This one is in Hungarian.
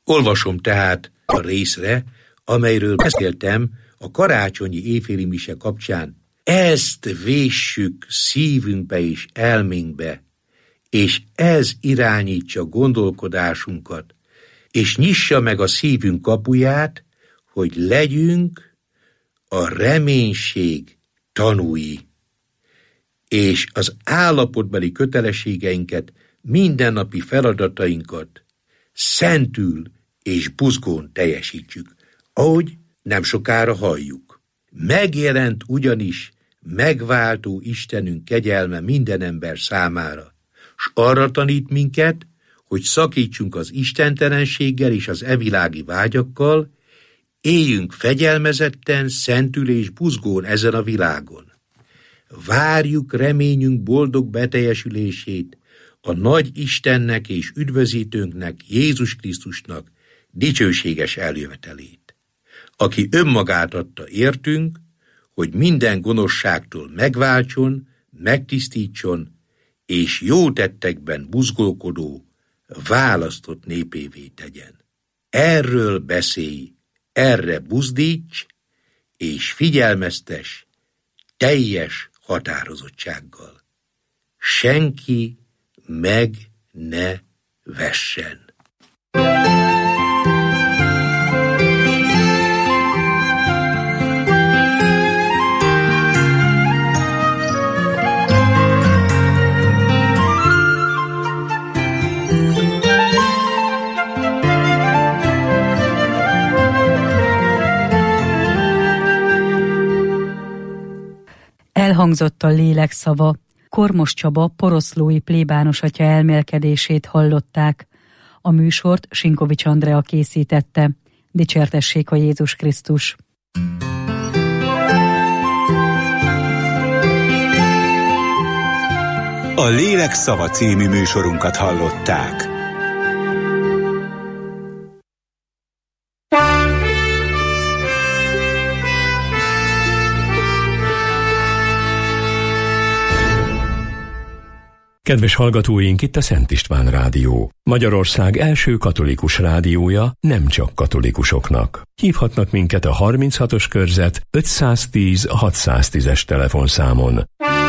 Olvasom tehát a részre, amelyről beszéltem a karácsonyi éjféli mise kapcsán. Ezt véssük szívünkbe és elménkbe, és ez irányítsa gondolkodásunkat, és nyissa meg a szívünk kapuját, hogy legyünk a reménység tanúi, és az állapotbeli kötelességeinket, mindennapi feladatainkat szentül és buzgón teljesítsük, ahogy nem sokára halljuk. Megjelent ugyanis megváltó Istenünk kegyelme minden ember számára, s arra tanít minket, hogy szakítsunk az istentelenséggel és az evilági vágyakkal, éljünk fegyelmezetten, szentül és buzgón ezen a világon. Várjuk reményünk boldog beteljesülését, a nagy Istennek és üdvözítőnknek, Jézus Krisztusnak dicsőséges eljövetelét, aki önmagát adta értünk, hogy minden gonoszságtól megváltson, megtisztítson, és jó tettekben buzgolkodó, választott népévé tegyen. Erről beszélj, erre buzdíts, és figyelmeztes teljes határozottsággal. Senki meg ne vessen. Elhangzott a lélek szava. Kormos Csaba poroszlói plébános atya elmélkedését hallották. A műsort Sinkovics Andrea készítette. Dicsértessék a Jézus Krisztus! A Lélek szava című műsorunkat hallották. Kedves hallgatóink, itt a Szent István Rádió. Magyarország első katolikus rádiója, nem csak katolikusoknak. Hívhatnak minket a 36-os körzet 510 610-es telefonszámon.